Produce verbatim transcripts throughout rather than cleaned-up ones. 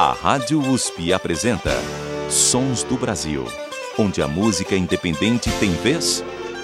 A Rádio U S P apresenta Sons do Brasil, onde a música independente tem vez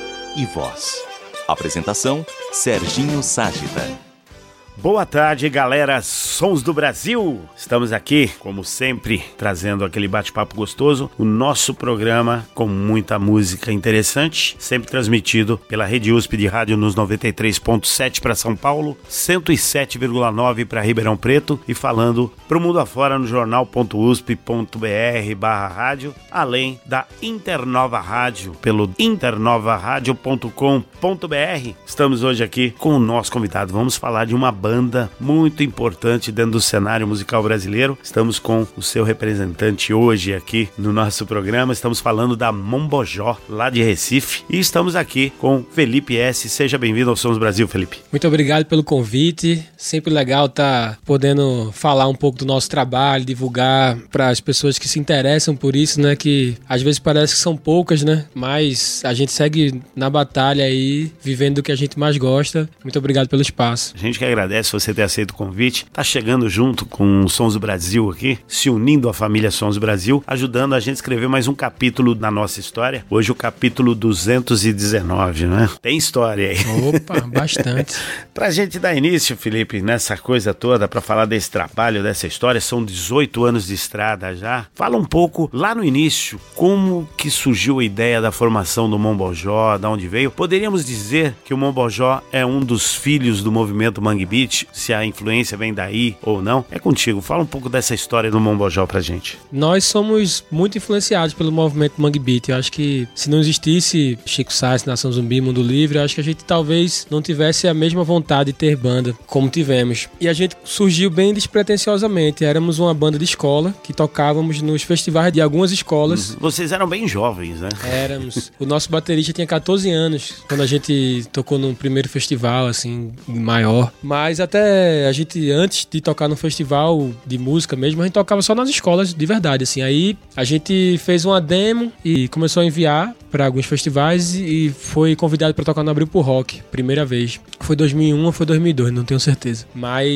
e voz. Apresentação, Serginho Ságita. Boa tarde, galera, Sons do Brasil! Estamos aqui, como sempre, trazendo aquele bate-papo gostoso, o nosso programa com muita música interessante, sempre transmitido pela Rede U S P de rádio nos noventa e três ponto sete para São Paulo, cento e sete vírgula nove para Ribeirão Preto e falando para o mundo afora no jornal ponto usp ponto br barra rádio, além da Internova Rádio, pelo internova rádio ponto com ponto br. Estamos hoje aqui com o nosso convidado, vamos falar de uma banda banda muito importante dentro do cenário musical brasileiro. Estamos com o seu representante hoje aqui no nosso programa. Estamos falando da Mombojó, lá de Recife. E estamos aqui com Felipe S. Seja bem-vindo ao Sons Brasil, Felipe. Muito obrigado pelo convite. Sempre legal estar podendo falar um pouco do nosso trabalho, divulgar para as pessoas que se interessam por isso, né? Que às vezes parece que são poucas, né? Mas a gente segue na batalha aí, vivendo do que a gente mais gosta. Muito obrigado pelo espaço. A gente que agradece você ter aceito o convite, tá chegando junto com o Sons do Brasil aqui, se unindo à família Sons do Brasil, ajudando a gente a escrever mais um capítulo na nossa história. Hoje o capítulo duzentos e dezenove, né? Tem história aí. Opa, bastante. Pra gente dar início, Felipe, nessa coisa toda, pra falar desse trabalho, dessa história, são dezoito anos de estrada já. Fala um pouco, lá no início, como que surgiu a ideia da formação do Mombojó, da onde veio? Poderíamos dizer que o Mombojó é um dos filhos do movimento Mangue Beat, se a influência vem daí ou não. É contigo, fala um pouco dessa história do Mombojó pra gente. Nós somos muito influenciados pelo movimento Mangue Beat. Eu acho que se não existisse Chico Sainz, Nação Zumbi, Mundo Livre, eu acho que a gente talvez não tivesse a mesma vontade de ter banda como tivemos. E a gente surgiu bem despretensiosamente. Éramos uma banda de escola que tocávamos nos festivais de algumas escolas. Uhum. Vocês eram bem jovens, né? Éramos. O nosso baterista tinha catorze anos quando a gente tocou no primeiro festival, assim, maior. Mas até a gente, antes de tocar no festival de música mesmo, a gente tocava só nas escolas de verdade, assim. Aí a gente fez uma demo e começou a enviar para alguns festivais e foi convidado para tocar no Abril pro Rock, primeira vez. Foi dois mil e um ou foi dois mil e dois, não tenho certeza.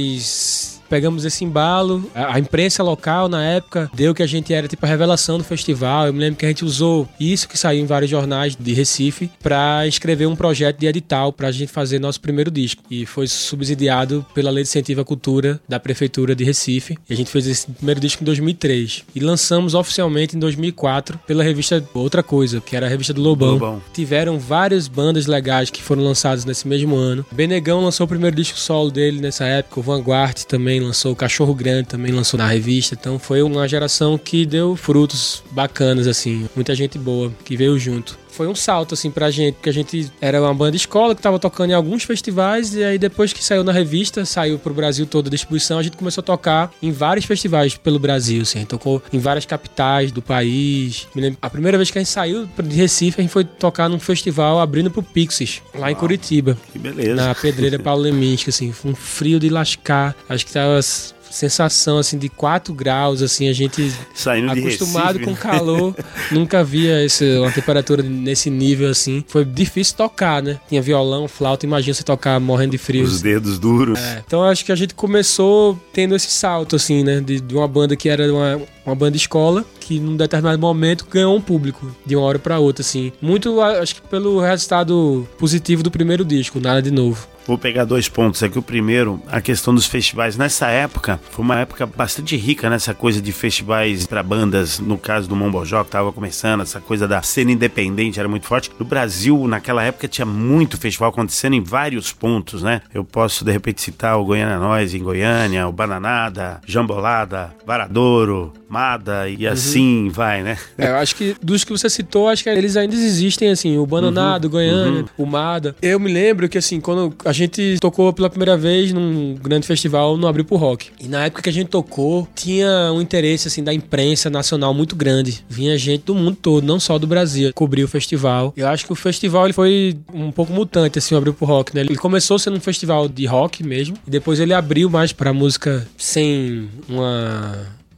Mas pegamos esse embalo, a, a imprensa local na época deu que a gente era tipo a revelação do festival. Eu me lembro que a gente usou isso que saiu em vários jornais de Recife para escrever um projeto de edital pra gente fazer nosso primeiro disco. E foi subsidiado pela Lei de Incentivo à Cultura da Prefeitura de Recife. E a gente fez esse primeiro disco em dois mil e três. E lançamos oficialmente em dois mil e quatro pela revista Outra Coisa, que era a revista do Lobão. Lobão. Tiveram várias bandas legais que foram lançadas nesse mesmo ano. Benegão lançou o primeiro disco solo dele nessa época, o Vanguard também lançou, o Cachorro Grande também lançou na revista. Então foi uma geração que deu frutos bacanas, assim, muita gente boa que veio junto. Foi um salto, assim, pra gente, porque a gente era uma banda de escola que tava tocando em alguns festivais e aí depois que saiu na revista, saiu pro Brasil toda a distribuição, a gente começou a tocar em vários festivais pelo Brasil, assim, a gente tocou em várias capitais do país. Me lembro, a primeira vez que a gente saiu de Recife, a gente foi tocar num festival abrindo pro Pixies, lá Uau, em Curitiba. Que beleza. Na Pedreira Paulo Leminski, assim, foi um frio de lascar, acho que tava sensação assim de quatro graus, assim, a gente saindo acostumado de com calor, nunca via esse, uma temperatura nesse nível assim. Foi difícil tocar, né? Tinha violão, flauta, imagina você tocar morrendo de frio. Os dedos duros. É. Então acho que a gente começou tendo esse salto assim, né? De, de uma banda que era uma, uma banda de escola, que num determinado momento ganhou um público de uma hora pra outra, assim. Muito, acho que pelo resultado positivo do primeiro disco, Nada de Novo. Vou pegar dois pontos aqui. O primeiro, a questão dos festivais. Nessa época, foi uma época bastante rica nessa coisa de festivais para bandas, no caso do Mombojó, que estava começando, essa coisa da cena independente era muito forte. No Brasil, naquela época, tinha muito festival acontecendo em vários pontos, né? Eu posso, de repente, citar o Goiânia Nós em Goiânia, o Bananada, Jambolada, Varadouro, Mada e uhum. assim vai, né? É, eu acho que dos que você citou, acho que eles ainda existem, assim, o Bananada, uhum. o Goiânia, uhum. o Mada. Eu me lembro que, assim, quando a gente tocou pela primeira vez num grande festival no Abril pro Rock. E na época que a gente tocou, tinha um interesse, assim, da imprensa nacional muito grande. Vinha gente do mundo todo, não só do Brasil, cobrir o festival. Eu acho que o festival ele foi um pouco mutante, assim, o Abril pro Rock, né? Ele começou sendo um festival de rock mesmo, e depois ele abriu mais pra música sem uma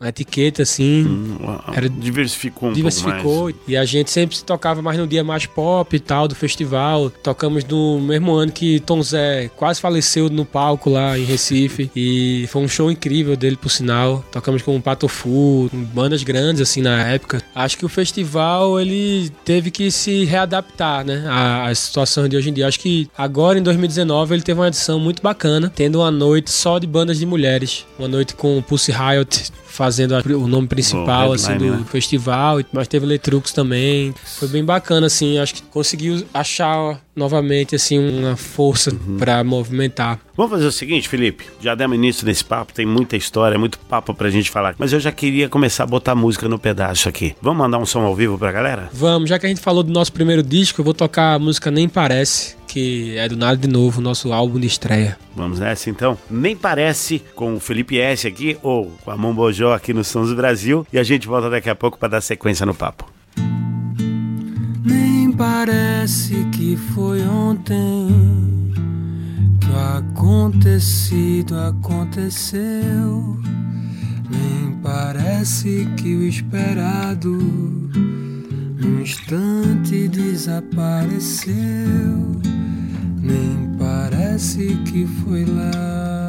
uma etiqueta assim. Hum, era, diversificou um diversificou, pouco mais. E a gente sempre se tocava mais no dia mais pop e tal, do festival. Tocamos no mesmo ano que Tom Zé quase faleceu no palco lá em Recife. E foi um show incrível dele, por sinal. Tocamos com o Patofu, bandas grandes assim na época. Acho que o festival, ele teve que se readaptar, né, às situações de hoje em dia. Acho que agora, em dois mil e dezenove, ele teve uma edição muito bacana, tendo uma noite só de bandas de mulheres. Uma noite com o Pussy Riot fazendo a, o nome principal, oh, assim, do né? festival, mas teve Letrux também. Foi bem bacana, assim, acho que conseguiu achar novamente, assim, uma força uhum. pra movimentar. Vamos fazer o seguinte, Felipe, já demos início nesse papo, tem muita história, muito papo pra gente falar, mas eu já queria começar a botar música no pedaço aqui. Vamos mandar um som ao vivo pra galera? Vamos, já que a gente falou do nosso primeiro disco, eu vou tocar a música Nem Parece, que é do Nada de Novo, nosso álbum de estreia. Vamos nessa então? Nem Parece, com o Felipe S aqui, ou com a Mombojó aqui no Sons do Brasil, e a gente volta daqui a pouco para dar sequência no papo. Nem parece que foi ontem que o acontecido aconteceu. Nem parece que o esperado num instante desapareceu. Nem parece que foi lá.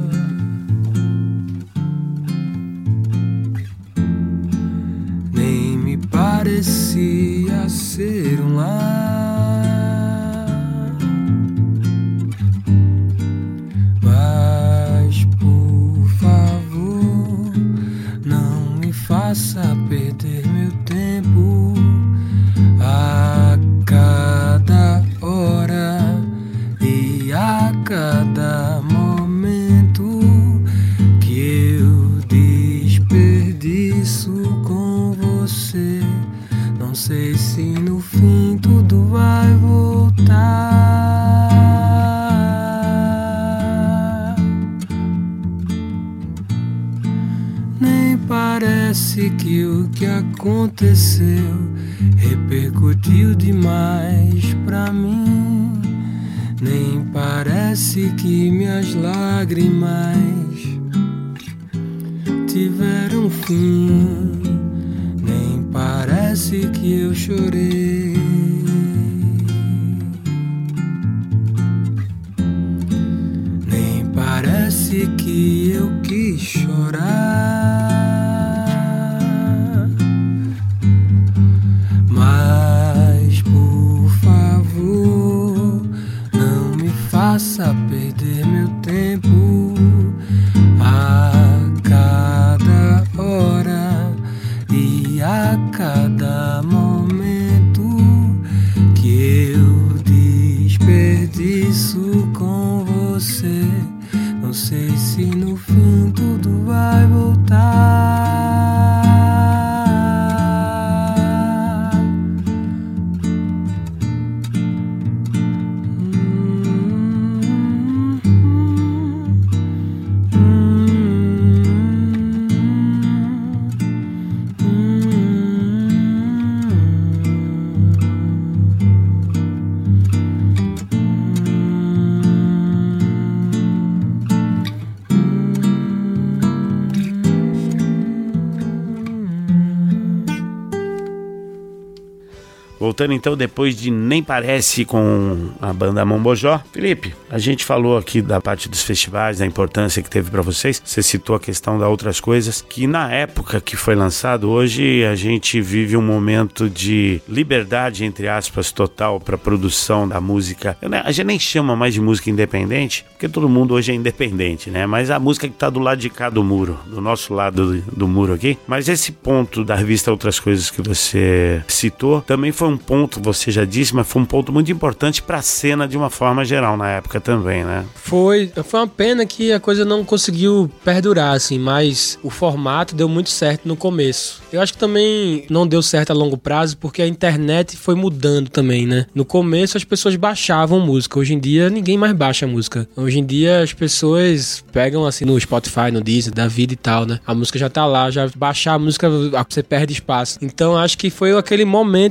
Nem me parecia ser um lar. Mas por favor, não me faça perder meu tempo. A cada hora e a cada momento que eu desperdiço com você, não sei se no fim tudo vai voltar. Nem parece que o que aconteceu repercutiu demais pra mim. Nem parece que minhas lágrimas tiveram fim. Nem parece que eu chorei. Nem parece que eu quis chorar. Faça perder meu tempo. A cada hora e a cada momento que eu desperdiço com você, não sei se no fim tudo vai voltar. Voltando então, depois de Nem Parece com a banda Mombojó. Felipe, a gente falou aqui da parte dos festivais, da importância que teve para vocês. Você citou a questão das outras coisas, que na época que foi lançado, hoje a gente vive um momento de liberdade, entre aspas, total para produção da música. A gente nem chama mais de música independente, porque todo mundo hoje é independente, né? Mas a música que tá do lado de cá do muro, do nosso lado do, do muro aqui. Mas esse ponto da revista Outras Coisas que você citou, também foi um ponto, você já disse, mas foi um ponto muito importante para a cena de uma forma geral na época também, né? Foi, foi uma pena que a coisa não conseguiu perdurar, assim, mas o formato deu muito certo no começo. Eu acho que também não deu certo a longo prazo porque a internet foi mudando também, né? No começo as pessoas baixavam música, hoje em dia ninguém mais baixa música. Hoje em dia as pessoas pegam assim no Spotify, no Deezer, da vida e tal, né? A música já tá lá, já baixar a música você perde espaço. Então acho que foi aquele momentozinho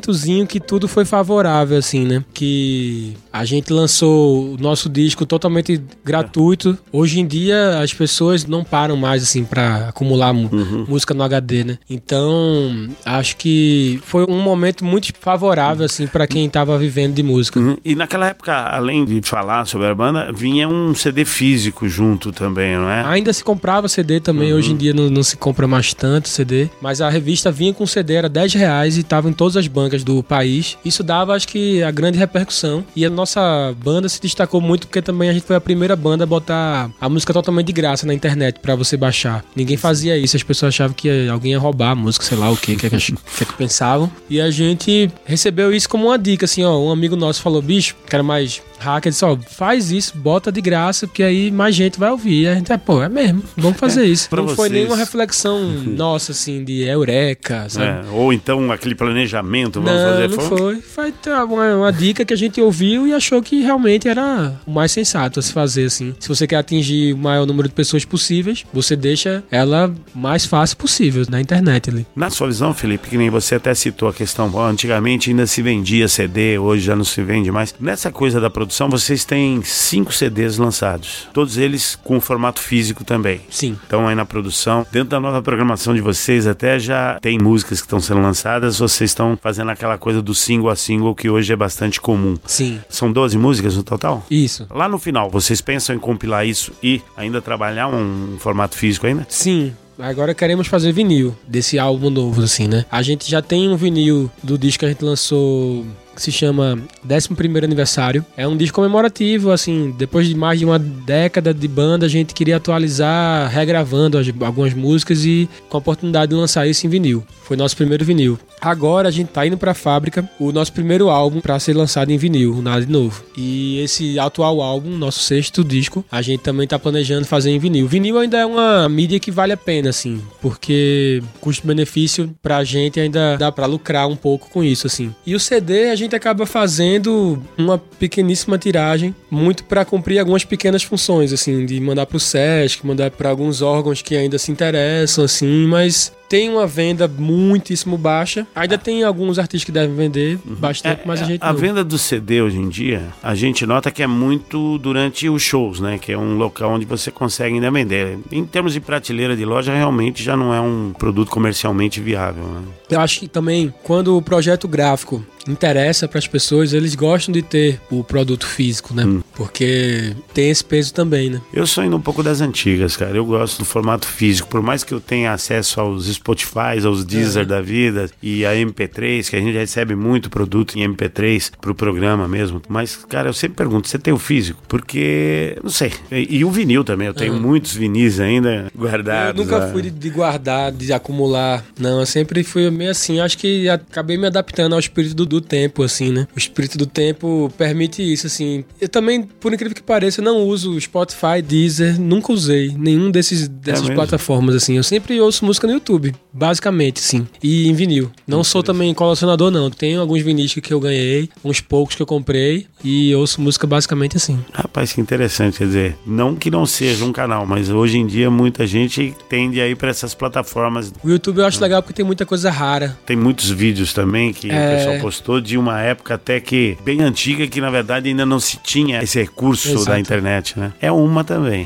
que tudo foi favorável, assim, né? Que a gente lançou o nosso disco totalmente gratuito. Hoje em dia, as pessoas não param mais, assim, pra acumular uhum. música no H D, né? Então, acho que foi um momento muito favorável, assim, pra quem tava vivendo de música. Uhum. E naquela época, além de falar sobre a banda, vinha um C D físico junto também, não é? Ainda se comprava C D também. Uhum. Hoje em dia não, não se compra mais tanto C D. Mas a revista vinha com C D, era dez reais e tava em todas as bancas do país. Isso dava, acho que, a grande repercussão. E a nossa banda se destacou muito porque também a gente foi a primeira banda a botar a música totalmente de graça na internet pra você baixar. Ninguém fazia isso. As pessoas achavam que alguém ia roubar a música, sei lá o que, que, que, que, que pensavam. E a gente recebeu isso como uma dica, assim, ó. Um amigo nosso falou, bicho, que era mais hacker, disse, ó, faz isso, bota de graça, porque aí mais gente vai ouvir. E a gente, é, pô, é mesmo, vamos fazer isso. Não vocês. Foi nenhuma reflexão nossa, assim, de eureka, sabe? É, ou então aquele planejamento, vamos não, fazer. Não, foi. Foi uma, uma dica que a gente ouviu e achou que realmente era o mais sensato a se fazer, assim. Se você quer atingir o maior número de pessoas possíveis, você deixa ela mais fácil possível na internet ali. Na sua visão, Felipe, que nem você até citou a questão, ó, antigamente ainda se vendia C D, hoje já não se vende mais. Nessa coisa da produção, vocês têm cinco C Ds lançados, todos eles com formato físico também. Sim. Então aí na produção, dentro da nova programação de vocês até já tem músicas que estão sendo lançadas, vocês estão fazendo aquela coisa do single a single que hoje é bastante comum. Sim. São doze músicas no total? Isso. Lá no final, vocês pensam em compilar isso e ainda trabalhar um formato físico ainda? Sim. Agora queremos fazer vinil desse álbum novo, assim, né? A gente já tem um vinil do disco que a gente lançou, que se chama décimo primeiro Aniversário. É um disco comemorativo, assim, depois de mais de uma década de banda, a gente queria atualizar, regravando as, algumas músicas e com a oportunidade de lançar isso em vinil. Foi nosso primeiro vinil. Agora a gente tá indo pra fábrica o nosso primeiro álbum pra ser lançado em vinil, Nada de Novo. E esse atual álbum, nosso sexto disco, a gente também tá planejando fazer em vinil. Vinil ainda é uma mídia que vale a pena, assim, porque custo-benefício pra gente ainda dá pra lucrar um pouco com isso, assim. E o C D a gente acaba fazendo uma pequeníssima tiragem, muito pra cumprir algumas pequenas funções, assim, de mandar pro Sesc, mandar pra alguns órgãos que ainda se interessam, assim, mas tem uma venda muitíssimo baixa. Ainda tem alguns artistas que devem vender bastante, é, mas a gente A não. venda do C D hoje em dia, a gente nota que é muito durante os shows, né? Que é um local onde você consegue ainda vender. Em termos de prateleira de loja, realmente já não é um produto comercialmente viável, né? Eu acho que também, quando o projeto gráfico interessa para as pessoas, eles gostam de ter o produto físico, né? Hum. Porque tem esse peso também, né? Eu sou indo um pouco das antigas, cara. Eu gosto do formato físico. Por mais que eu tenha acesso aos Spotify, aos Deezer é. da vida e a M P três, que a gente recebe muito produto em M P três pro programa mesmo. Mas, cara, eu sempre pergunto, você tem o físico? Porque, não sei. E, e o vinil também. Eu tenho é. muitos vinis ainda guardados. Eu nunca a... fui de, de guardar, de acumular. Não, eu sempre fui meio assim. Acho que acabei me adaptando ao espírito do do tempo, assim, né? O espírito do tempo permite isso, assim. Eu também, por incrível que pareça, eu não uso Spotify, Deezer, nunca usei nenhum desses, dessas é plataformas, assim. Eu sempre ouço música no YouTube, basicamente, sim. E em vinil. Não sou também colecionador, não. Tenho alguns vinis que eu ganhei, uns poucos que eu comprei e ouço música basicamente assim. Rapaz, que interessante, quer dizer, não que não seja um canal, mas hoje em dia muita gente tende a ir para essas plataformas. O YouTube eu acho legal porque tem muita coisa rara. Tem muitos vídeos também que é... o pessoal postou de uma época até que bem antiga, que na verdade ainda não se tinha esse recurso Exato. da internet, né? É uma também.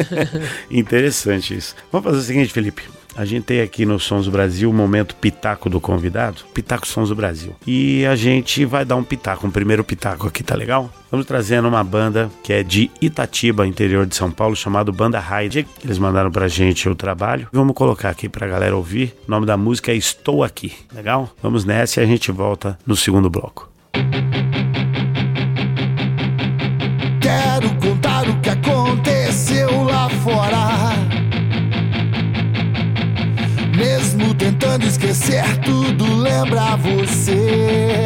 Interessante isso. Vamos fazer o seguinte, Felipe. A gente tem aqui no Sons do Brasil o momento Pitaco do convidado, Pitaco Sons do Brasil. E a gente vai dar um pitaco, um primeiro pitaco aqui, tá legal? Estamos trazendo uma banda que é de Itatiba, interior de São Paulo, chamado Banda Raid. Eles mandaram pra gente o trabalho. Vamos colocar aqui pra galera ouvir. O nome da música é Estou Aqui, legal? Vamos nessa e a gente volta no segundo bloco. Quero contar o que aconteceu lá fora. Mesmo tentando esquecer, tudo lembra você.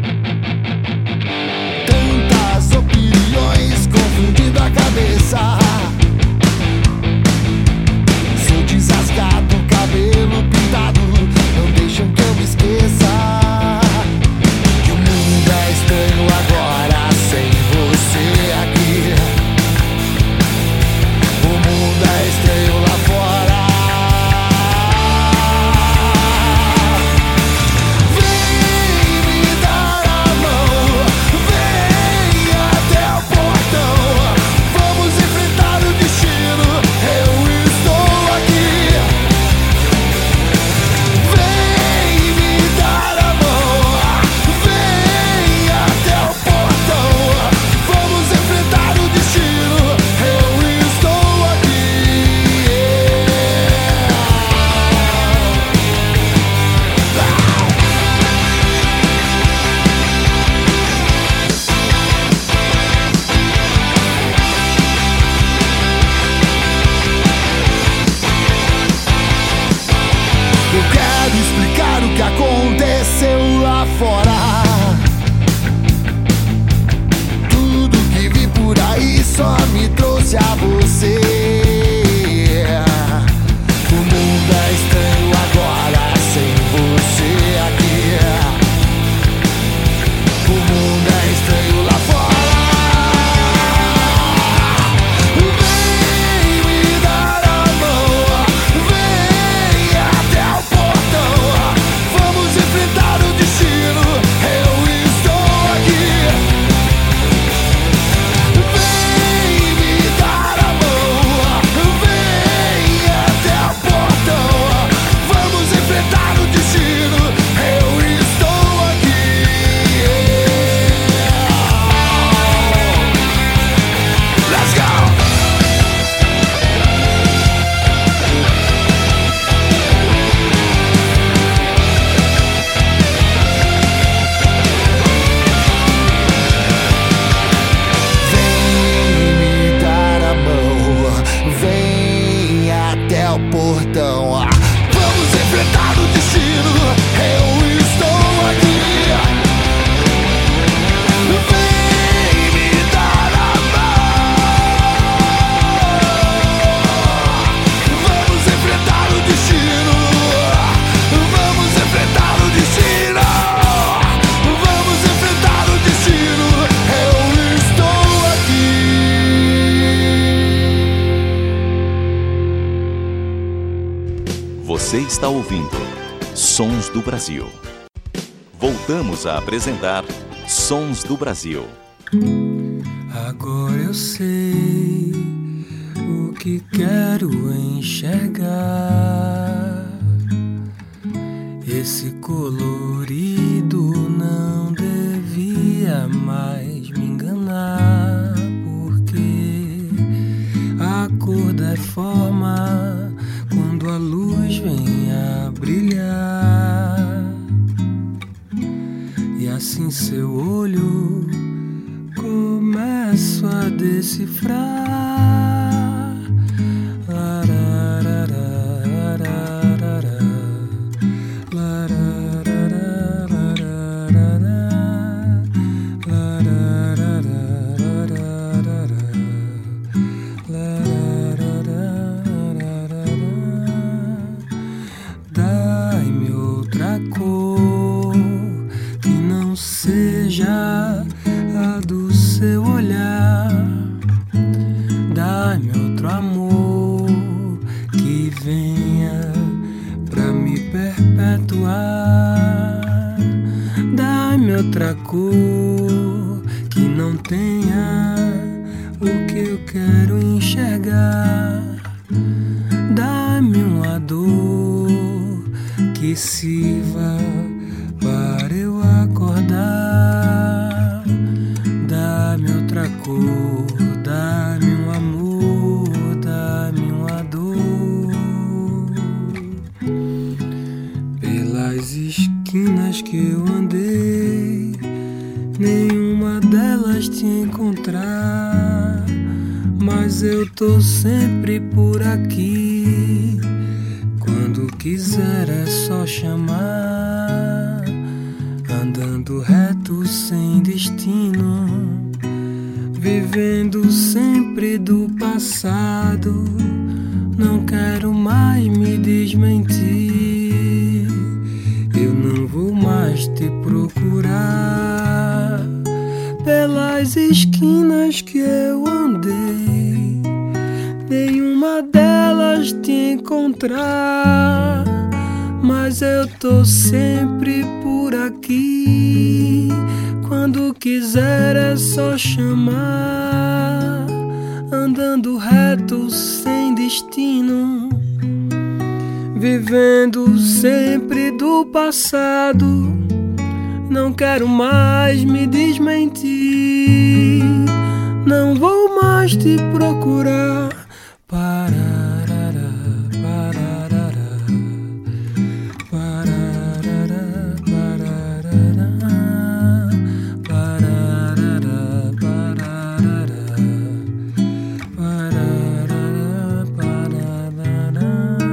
Tantas opiniões confundindo a cabeça. Sou desascado, cabelo pintado, não deixam que eu me esqueça. Que o mundo é estranho agora sem você aqui. O mundo é estranho lá fora. Vem me dar Você está ouvindo Sons do Brasil. Voltamos a apresentar Sons do Brasil. Agora eu sei o que quero enxergar. Esse colorido não devia mais me enganar, porque a cor deforma quando a luz vem a brilhar. E assim seu olho começo a decifrar. Dai-me outra cor que não seja a do seu olhar. Dai-me outro amor que venha pra me perpetuar. Dai-me outra cor que não tenha o que eu quero enxergar. Dá-me uma dor que sirva para eu acordar. Dá-me outra cor, dá-me um amor, dá-me uma dor. Pelas esquinas que eu andei, nenhuma delas te encontrar, mas eu tô sempre por aqui. Quando quiser é só chamar. Andando reto sem destino, vivendo sempre do passado. Não quero mais me desmentir. Eu não vou mais te procurar. Pelas esquinas que eu andei, nenhuma delas te encontrar, mas eu tô sempre por aqui. Quando quiser é só chamar. Andando reto sem destino, vivendo sempre do passado. Não quero mais me desmentir. Não vou mais te procurar. Pararara, pararara, pararara, pararara, pararara, pararara, pararara.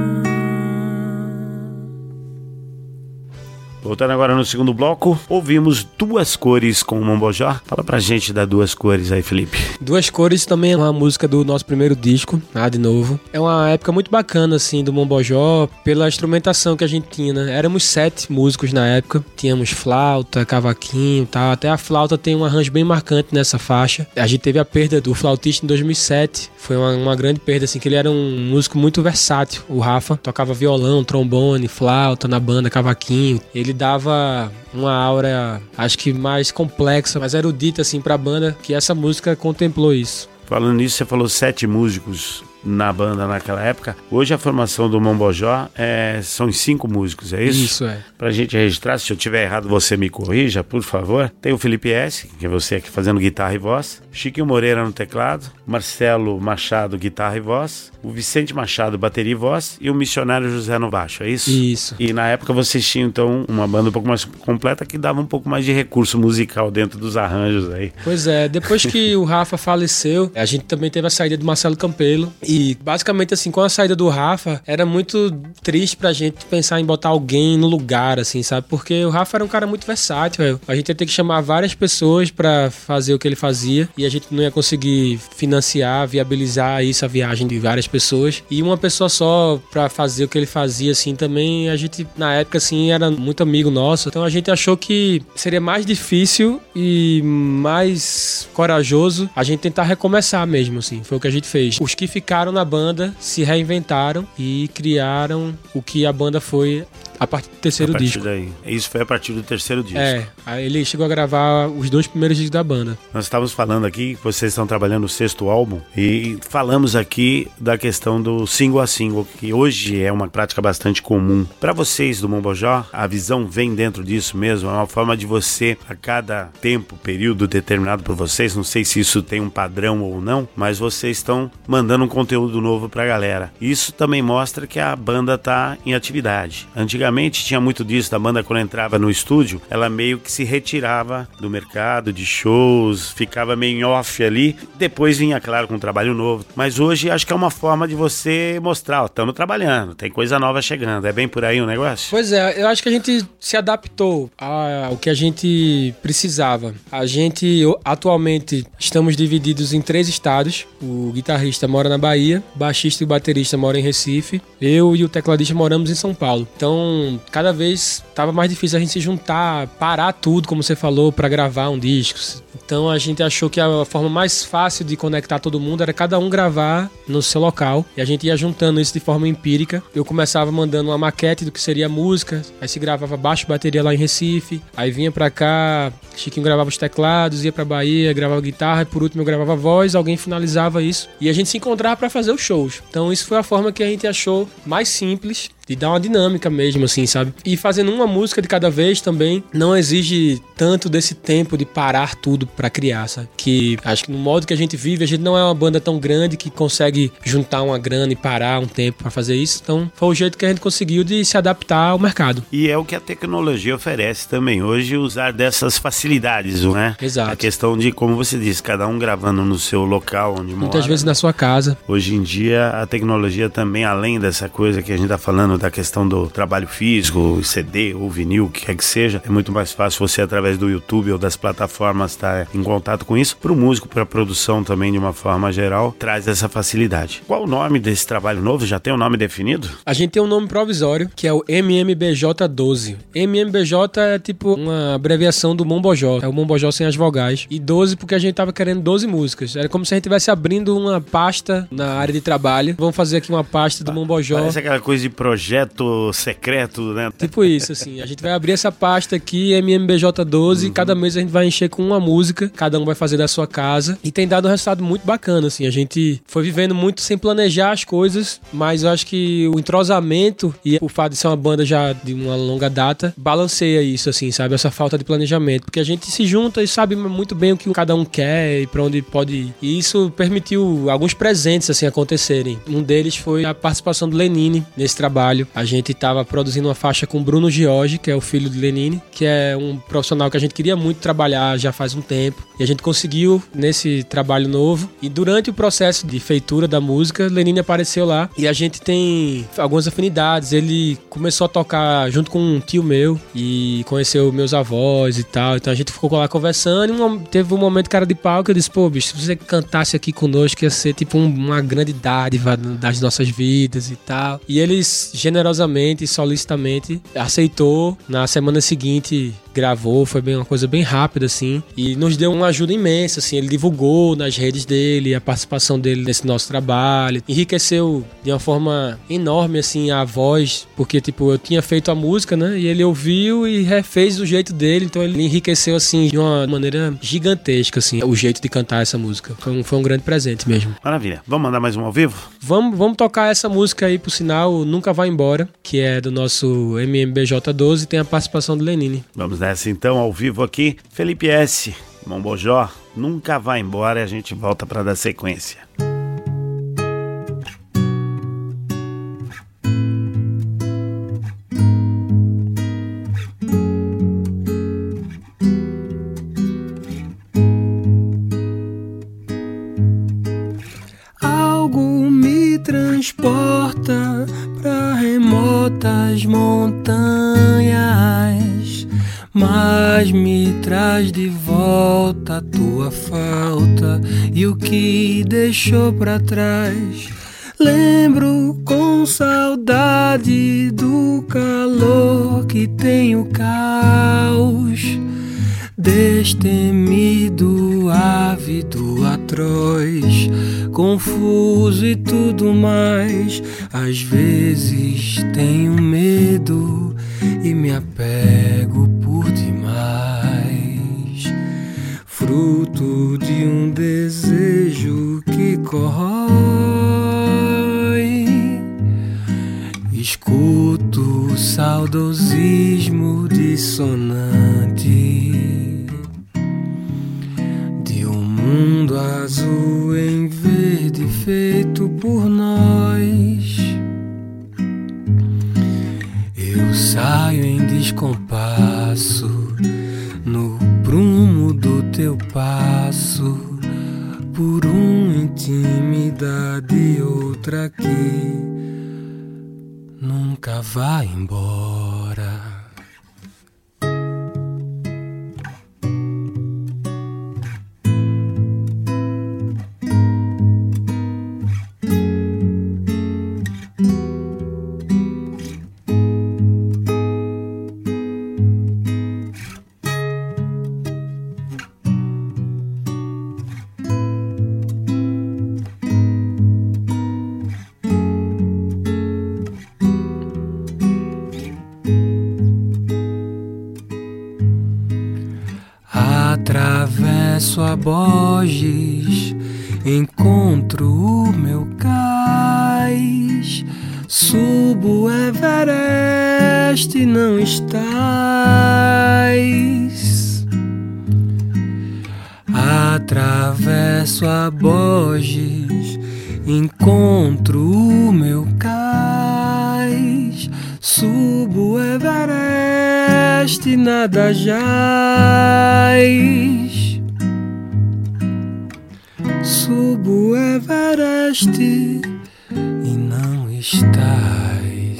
Voltando agora no segundo bloco, ouvimos Duas Cores com o Mombojó. Fala pra gente da Duas Cores aí, Felipe. Duas Cores também é uma música do nosso primeiro disco, ah, de novo. É uma época muito bacana, assim, do Mombojó, pela instrumentação que a gente tinha, né? Éramos sete músicos na época. Tínhamos flauta, cavaquinho e tal. Até a flauta tem um arranjo bem marcante nessa faixa. A gente teve a perda do flautista em dois mil e sete. Foi uma, uma grande perda, assim, que ele era um músico muito versátil. O Rafa tocava violão, trombone, flauta na banda, cavaquinho. Ele dava uma aura, acho que mais complexa, mais erudita, assim, pra banda, que essa música contemplou isso. Falando nisso, você falou sete músicos na banda naquela época. Hoje a formação do Mombojó é, são cinco músicos, é isso? Isso, é. Pra gente registrar, se eu tiver errado, você me corrija, por favor. Tem o Felipe S., que é você aqui fazendo guitarra e voz. Chiquinho Moreira no teclado. Marcelo Machado, guitarra e voz. O Vicente Machado, bateria e voz. E o missionário José no baixo, é isso? Isso. E na época vocês tinham, então, uma banda um pouco mais completa que dava um pouco mais de recurso musical dentro dos arranjos aí. Pois é, depois que o Rafa faleceu, a gente também teve a saída do Marcelo Campelo. E basicamente, assim, com a saída do Rafa, era muito triste pra gente pensar em botar alguém no lugar, assim, sabe? Porque o Rafa era um cara muito versátil. A gente ia ter que chamar várias pessoas pra fazer o que ele fazia e a gente não ia conseguir financiar, viabilizar isso, a viagem de várias pessoas. E uma pessoa só pra fazer o que ele fazia, assim, também a gente, na época, assim, era muito amigo nosso. Então a gente achou que seria mais difícil e mais corajoso a gente tentar recomeçar mesmo, assim. Foi o que a gente fez. Os que ficaram entraram na banda, se reinventaram e criaram o que a banda foi a partir do terceiro a partir disco. Daí. Isso foi a partir do terceiro disco. É, aí ele chegou a gravar os dois primeiros discos da banda. Nós estávamos falando aqui que vocês estão trabalhando no sexto álbum e falamos aqui da questão do single a single, que hoje é uma prática bastante comum. Para vocês do Mombojó, a visão vem dentro disso mesmo? É uma forma de você, a cada tempo, período determinado por vocês, não sei se isso tem um padrão ou não, mas vocês estão mandando um conteúdo novo pra galera. Isso também mostra que a banda tá em atividade. Antigamente Antigamente tinha muito disso, da banda quando entrava no estúdio, ela meio que se retirava do mercado, de shows, ficava meio em off ali, depois vinha, claro, com um trabalho novo. Mas hoje acho que é uma forma de você mostrar, ó, estamos trabalhando, tem coisa nova chegando, é bem por aí o negócio? Pois é, eu acho que a gente se adaptou ao que a gente precisava. A gente, atualmente, estamos divididos em três estados, o guitarrista mora na Bahia, o baixista e o baterista moram em Recife, eu e o tecladista moramos em São Paulo. Então, cada vez tava mais difícil a gente se juntar, parar tudo, como você falou, para gravar um disco. Então a gente achou que a forma mais fácil de conectar todo mundo era cada um gravar no seu local. E a gente ia juntando isso de forma empírica. Eu começava mandando uma maquete do que seria a música, aí se gravava baixo e bateria lá em Recife, aí vinha pra cá, Chiquinho gravava os teclados, ia pra Bahia, gravava guitarra, e por último eu gravava voz, alguém finalizava isso. E a gente se encontrava pra fazer os shows. Então isso foi a forma que a gente achou mais simples de dar uma dinâmica mesmo, assim, sabe? E fazendo uma música de cada vez também não exige tanto desse tempo de parar tudo pra criar, sabe? Que acho que no modo que a gente vive, a gente não é uma banda tão grande que consegue juntar uma grana e parar um tempo pra fazer isso. Então foi o jeito que a gente conseguiu de se adaptar ao mercado. E é o que a tecnologia oferece também hoje, usar dessas facilidades, né? Exato. A questão de, como você disse, cada um gravando no seu local onde mora. Muitas vezes na sua casa. Hoje em dia a tecnologia também, além dessa coisa que a gente tá falando da questão do trabalho físico, C D ou vinil, o que quer que seja, é muito mais fácil você, através do YouTube ou das plataformas, estar em contato com isso. Para o músico, para a produção também, de uma forma geral, traz essa facilidade. Qual o nome desse trabalho novo? Já tem um nome definido? A gente tem um nome provisório, que é o M M B J doze. M M B J é tipo uma abreviação do Mombojó. É o Mombojó sem as vogais. E doze porque a gente tava querendo doze músicas. Era como se a gente estivesse abrindo uma pasta na área de trabalho. Vamos fazer aqui uma pasta do Mombojó. Parece aquela coisa de projeto secreto, né? Tipo isso, assim. A gente vai abrir essa pasta aqui, M M B J doze, uhum. E cada mês a gente vai encher com uma música, cada um vai fazer da sua casa. E tem dado um resultado muito bacana, assim. A gente foi vivendo muito sem planejar as coisas, mas eu acho que o entrosamento e o fato de ser uma banda já de uma longa data balanceia isso, assim, sabe? Essa falta de planejamento. Porque a gente se junta e sabe muito bem o que cada um quer e pra onde pode ir. E isso permitiu alguns presentes, assim, acontecerem. Um deles foi a participação do Lenine nesse trabalho. A gente estava produzindo uma faixa com o Bruno Giorgi, que é o filho de Lenine, que é um profissional que a gente queria muito trabalhar já faz um tempo. E a gente conseguiu nesse trabalho novo. E durante o processo de feitura da música, Lenine apareceu lá. E a gente tem algumas afinidades. Ele começou a tocar junto com um tio meu e conheceu meus avós e tal. Então a gente ficou lá conversando. E teve um momento cara de pau que eu disse: pô, bicho, se você cantasse aqui conosco, ia ser tipo um, uma grande dádiva das nossas vidas e tal. E eles generosamente e solicitamente aceitou. Na semana seguinte gravou, foi bem uma coisa bem rápida, assim, e nos deu uma ajuda imensa, assim. Ele divulgou nas redes dele a participação dele nesse nosso trabalho, enriqueceu de uma forma enorme, assim, a voz, porque, tipo, eu tinha feito a música, né, e ele ouviu e refez do jeito dele, então ele enriqueceu, assim, de uma maneira gigantesca, assim, o jeito de cantar essa música. Foi um, foi um grande presente mesmo. Maravilha. Vamos mandar mais um ao vivo? Vamos, vamos tocar essa música aí, por sinal, Nunca Vai Embora, que é do nosso M M B J doze, e tem a participação do Lenine. Vamos nessa então, ao vivo aqui. Felipe S., Mombojó, Nunca Vai Embora, e a gente volta para dar sequência. Algo me transporta pra remotas montanhas, mas me traz de volta a tua falta e o que deixou pra trás. Lembro com saudade do calor que tem o caos, destemido, ávido, atroz, confuso e tudo mais. Às vezes tenho medo e me apego por demais, fruto de um desejo que corrói. Escuto o saudosismo dissonante de um mundo azul em verde feito por nós. Eu saio em descompasso no prumo do teu passo, por uma intimidade e outra que nunca vai embora. Atravesso a Borges, encontro o meu cais, subo o Everest e não estás. Atravesso a Borges, encontro o meu cais, subo o Everest e nada jaz. Subo o Everest e não estás.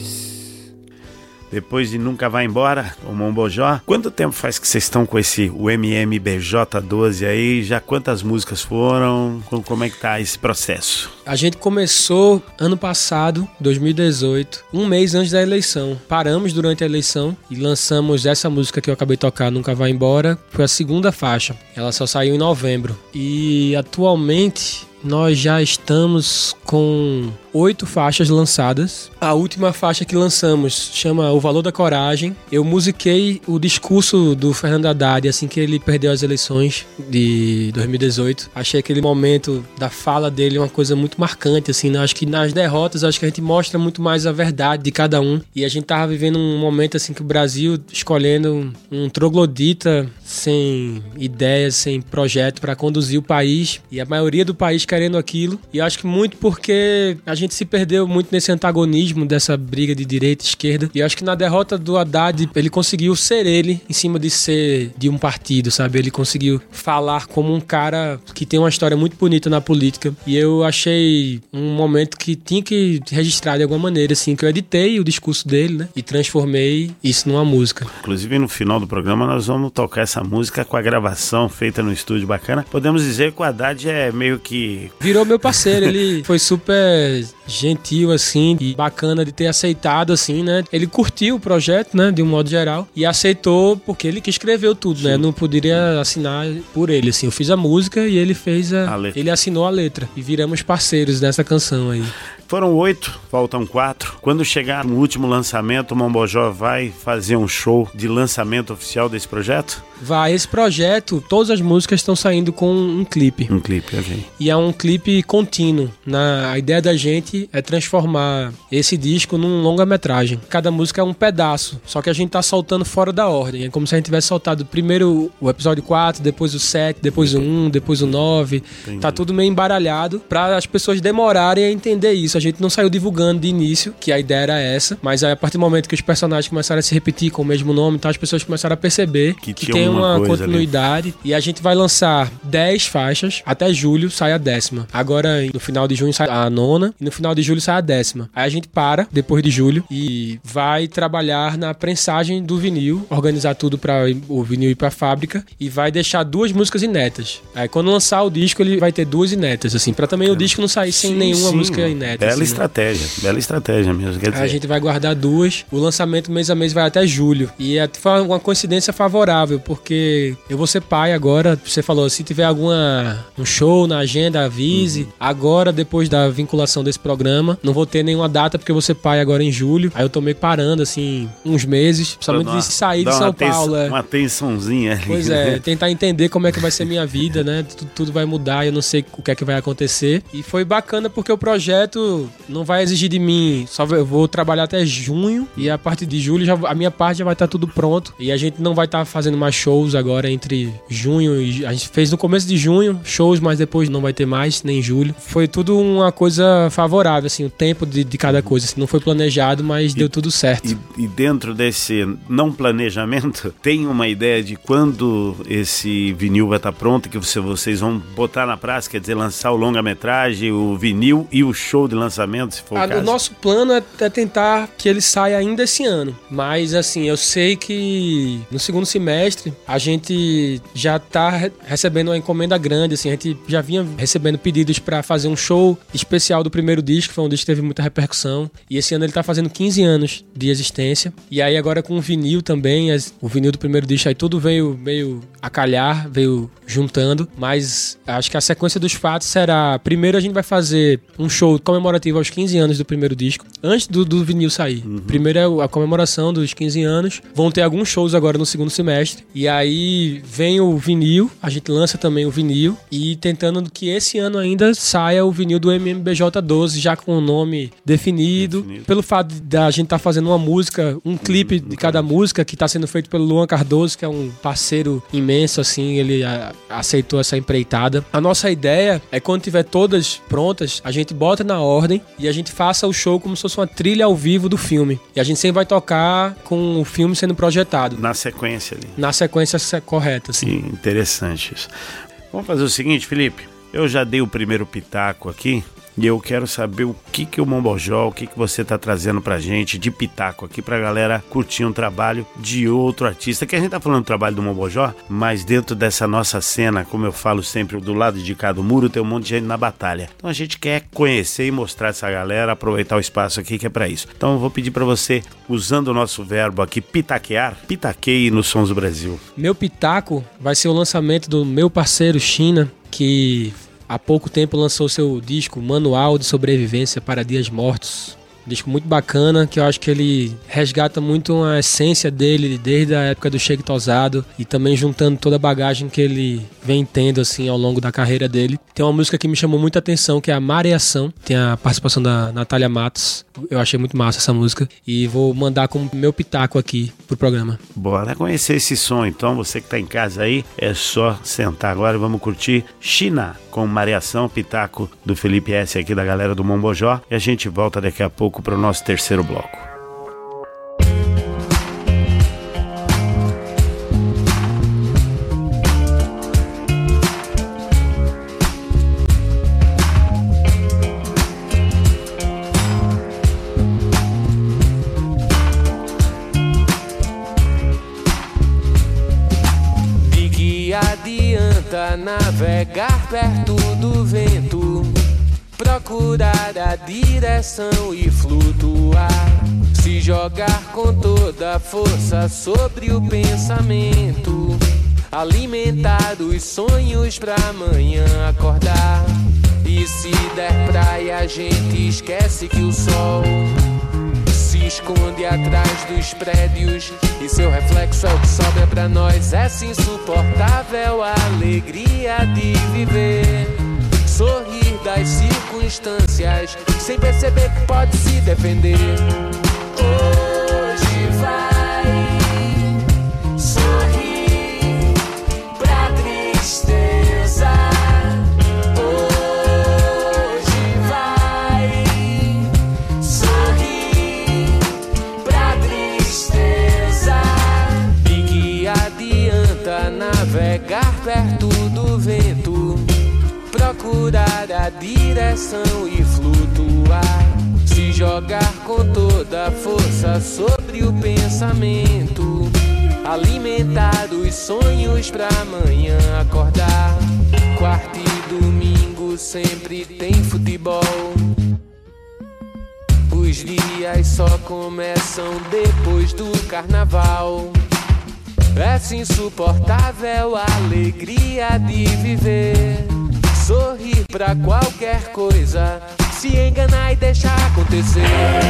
Depois de Nunca Vai Embora, o Mombojó, quanto tempo faz que vocês estão com esse o M M B J doze aí? Já quantas músicas foram? Como é que tá esse processo? A gente começou ano passado, dois mil e dezoito, um mês antes da eleição. Paramos durante a eleição e lançamos essa música que eu acabei de tocar, Nunca Vai Embora. Foi a segunda faixa. Ela só saiu em novembro. E atualmente nós já estamos com oito faixas lançadas. A última faixa que lançamos chama O Valor da Coragem. Eu musiquei o discurso do Fernando Haddad assim que ele perdeu as eleições de dois mil e dezoito. Achei aquele momento da fala dele uma coisa muito marcante, assim, né? Acho que nas derrotas, acho que a gente mostra muito mais a verdade de cada um. E a gente tava vivendo um momento assim que o Brasil escolhendo um troglodita sem ideias, sem projeto para conduzir o país. E a maioria do país querendo aquilo. E acho que muito porque a gente se perdeu muito nesse antagonismo dessa briga de direita e esquerda. E acho que na derrota do Haddad, ele conseguiu ser ele em cima de ser de um partido, sabe? Ele conseguiu falar como um cara que tem uma história muito bonita na política. E eu achei um momento que tinha que registrar de alguma maneira, assim, que eu editei o discurso dele, né? E transformei isso numa música. Inclusive, no final do programa, nós vamos tocar essa música com a gravação feita no estúdio bacana. Podemos dizer que o Haddad é meio que... virou meu parceiro, ele foi super gentil, assim, e bacana de ter aceitado, assim, né? Ele curtiu o projeto, né, de um modo geral, e aceitou porque ele que escreveu tudo, sim, né? Eu não poderia assinar por ele, assim. Eu fiz a música e ele fez a... a ele assinou a letra. E viramos parceiros dessa canção aí. Foram oito, faltam quatro. Quando chegar no último lançamento, o Mombojó vai fazer um show de lançamento oficial desse projeto? Vai. Esse projeto, todas as músicas estão saindo com um clipe. Um clipe, ok. E é um clipe contínuo. Na, a ideia da gente é transformar esse disco num longa-metragem. Cada música é um pedaço, só que a gente tá soltando fora da ordem. É como se a gente tivesse soltado primeiro o episódio quatro, depois o sete, depois o um, depois o nove. Entendi. Tá tudo meio embaralhado para as pessoas demorarem a entender isso. A gente não saiu divulgando de início, que a ideia era essa, mas aí a partir do momento que os personagens começaram a se repetir com o mesmo nome, então as pessoas começaram a perceber que, que tem uma continuidade ali. E a gente vai lançar dez faixas, até julho sai a décima. Agora no final de junho sai a nona e no final de julho sai a décima. Aí a gente para, depois de julho, e vai trabalhar na prensagem do vinil, organizar tudo para o vinil ir pra fábrica e vai deixar duas músicas inéditas. Aí quando lançar o disco ele vai ter duas inéditas, assim, pra também é. o disco não sair sim, sem nenhuma sim, música inédita. Bela assim, estratégia, né? Bela estratégia mesmo. Quer dizer. A gente vai guardar duas, o lançamento mês a mês vai até julho. E é, foi uma coincidência favorável, porque porque eu vou ser pai agora. Você falou, se tiver alguma um show na agenda, avise. Uhum. Agora, depois da vinculação desse programa, não vou ter nenhuma data, porque eu vou ser pai agora em julho. Aí eu tô meio parando, assim, uns meses, principalmente de sair de São Paulo. É. Uma tensãozinha ali. Pois é, tentar entender como é que vai ser minha vida, né? Tudo, tudo vai mudar, eu não sei o que é que vai acontecer. E foi bacana porque o projeto não vai exigir de mim, só eu vou trabalhar até junho, e a partir de julho já, a minha parte já vai estar tudo pronto. E a gente não vai estar fazendo mais shows agora entre junho e... A gente fez no começo de junho shows, mas depois não vai ter mais, nem em julho. Foi tudo uma coisa favorável, assim, o tempo de, de cada coisa. Assim, não foi planejado, mas e, deu tudo certo. E, e dentro desse não planejamento, tem uma ideia de quando esse vinil vai estar pronto, que você, vocês vão botar na praça, quer dizer, lançar o longa-metragem, o vinil e o show de lançamento, se for ah, o caso? O nosso plano é, é tentar que ele saia ainda esse ano. Mas, assim, eu sei que no segundo semestre a gente já tá re- recebendo uma encomenda grande, assim, a gente já vinha recebendo pedidos para fazer um show especial do primeiro disco, foi um disco que teve muita repercussão. E esse ano ele tá fazendo quinze anos de existência. E aí agora com o vinil também, as, o vinil do primeiro disco, aí tudo veio meio a calhar, veio juntando. Mas acho que a sequência dos fatos será... Primeiro a gente vai fazer um show comemorativo aos quinze anos do primeiro disco, antes do, do vinil sair. Uhum. Primeiro é a comemoração dos quinze anos. Vão ter alguns shows agora no segundo semestre. E aí vem o vinil, a gente lança também o vinil. E tentando que esse ano ainda saia o vinil do M M B J doze, já com o nome definido. definido. Pelo fato de a gente estar tá fazendo uma música, um clipe uhum. de cada música, que está sendo feito pelo Luan Cardoso, que é um parceiro imenso, assim, ele a, aceitou essa empreitada. A nossa ideia é, quando tiver todas prontas, a gente bota na ordem e a gente faça o show como se fosse uma trilha ao vivo do filme. E a gente sempre vai tocar com o filme sendo projetado. Na sequência ali. Na sequência correta, sim. Que interessante isso. Vamos fazer o seguinte, Felipe. Eu já dei o primeiro pitaco aqui e eu quero saber o que que o Mombojó, o que que você tá trazendo pra gente de pitaco aqui pra galera curtir um trabalho de outro artista, que a gente tá falando do trabalho do Mombojó, mas dentro dessa nossa cena, como eu falo sempre, do lado de cada muro tem um monte de gente na batalha. Então a gente quer conhecer e mostrar essa galera, aproveitar o espaço aqui que é pra isso. Então eu vou pedir pra você, usando o nosso verbo aqui, pitaquear, pitaqueie nos Sons do Brasil. Meu pitaco vai ser o lançamento do meu parceiro China, que há pouco tempo lançou seu disco Manual de Sobrevivência para Dias Mortos. Um disco muito bacana, que eu acho que ele resgata muito a essência dele desde a época do Shake Tosado e também juntando toda a bagagem que ele vem tendo assim ao longo da carreira dele. Tem uma música que me chamou muita atenção, que é a Mareação. Tem a participação da Natália Matos. Eu achei muito massa essa música e vou mandar como meu pitaco aqui pro programa. Bora conhecer esse som, então. Você que tá em casa aí, é só sentar agora e vamos curtir China com Mareação, pitaco do Felipe S. aqui da galera do Mombojó. E a gente volta daqui a pouco para o nosso terceiro bloco. De que adianta navegar perto do vento, procurar a direção e flutuar, se jogar com toda a força sobre o pensamento, alimentar os sonhos pra amanhã acordar. E se der praia a gente esquece que o sol se esconde atrás dos prédios e seu reflexo é o que sobra pra nós. Essa insuportável alegria de viver, sorrir das circunstâncias sem perceber que pode se defender. Hoje vai sorrir pra tristeza. Hoje vai sorrir pra tristeza. De que adianta navegar perto do vento, procurar a direção e flutuar, se jogar com toda a força sobre o pensamento, alimentar os sonhos pra amanhã acordar. Quarta e domingo sempre tem futebol, os dias só começam depois do carnaval. essa insuportável alegria de viver. Sorrir pra qualquer coisa, se enganar e deixar acontecer.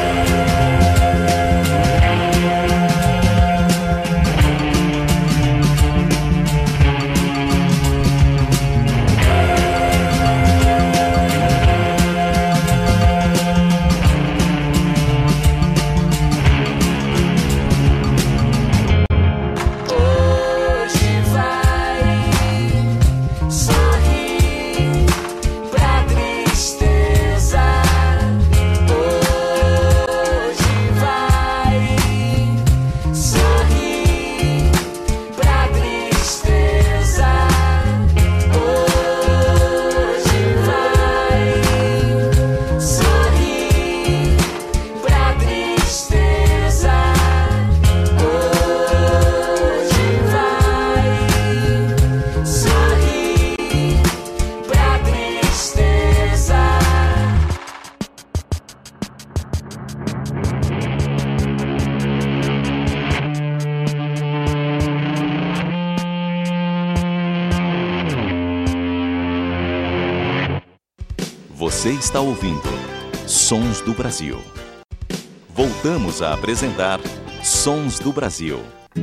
Você está ouvindo Sons do Brasil. Voltamos a apresentar Sons do Brasil.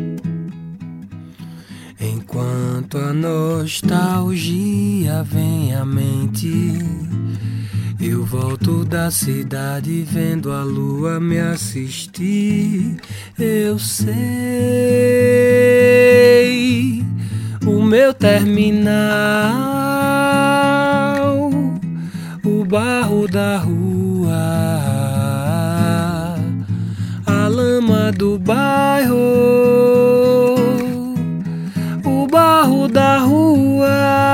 Enquanto a nostalgia vem à mente, eu volto da cidade vendo a lua me assistir. Eu sei o meu terminal, o barro da rua, a lama do bairro, o barro da rua,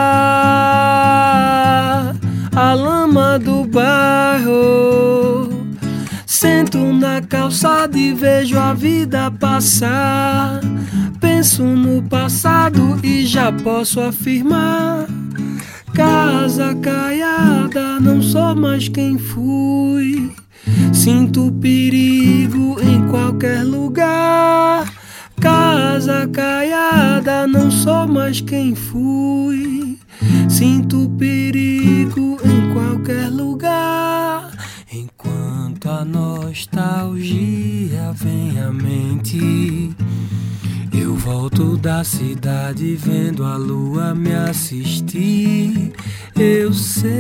a lama do bairro. Sento na calçada e vejo a vida passar. Penso no passado e já posso afirmar: casa caiada, não sou mais quem fui. Sinto perigo em qualquer lugar. Casa caiada, não sou mais quem fui. Sinto perigo em qualquer lugar. Enquanto a nostalgia vem à mente, eu volto da cidade vendo a lua me assistir. Eu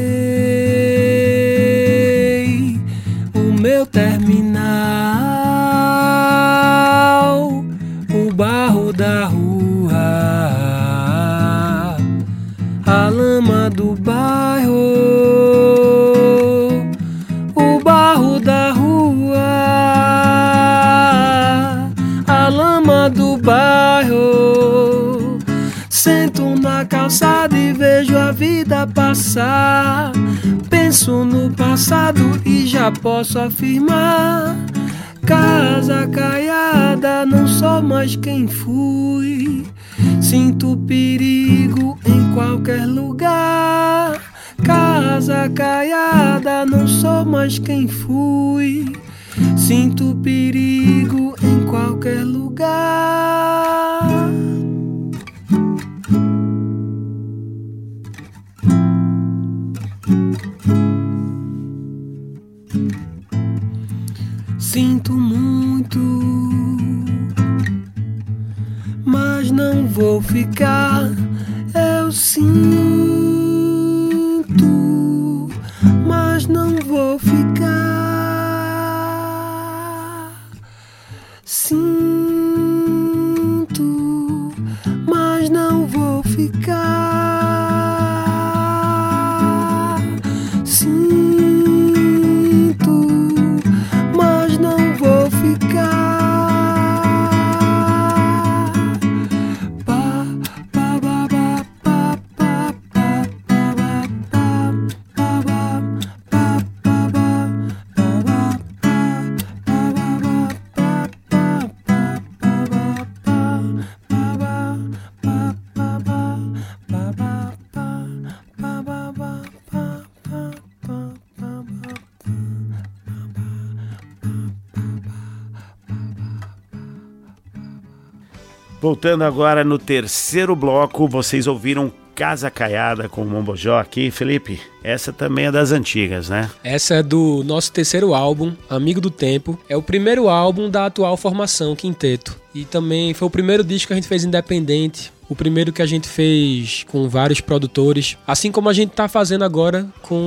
sei o meu terminal, o barro da rua, a lama do bairro, o barro da rua, a lama do bairro. Sento na calçada e vejo a vida passar. Penso no passado e já posso afirmar: casa caiada, não sou mais quem fui. Sinto perigo em qualquer lugar. Casa caiada, não sou mais quem fui. Sinto perigo em qualquer lugar. Sinto muito, mas não vou ficar. Eu sinto, mas não vou ficar. Sinto, mas não vou ficar. Sinto, mas não vou ficar. Voltando agora no terceiro bloco, vocês ouviram Casa Caiada com o Mombojó aqui. Felipe, essa também é das antigas, né? Essa é do nosso terceiro álbum, Amigo do Tempo. É o primeiro álbum da atual formação, Quinteto. E também foi o primeiro disco que a gente fez independente. O primeiro que a gente fez com vários produtores, assim como a gente tá fazendo agora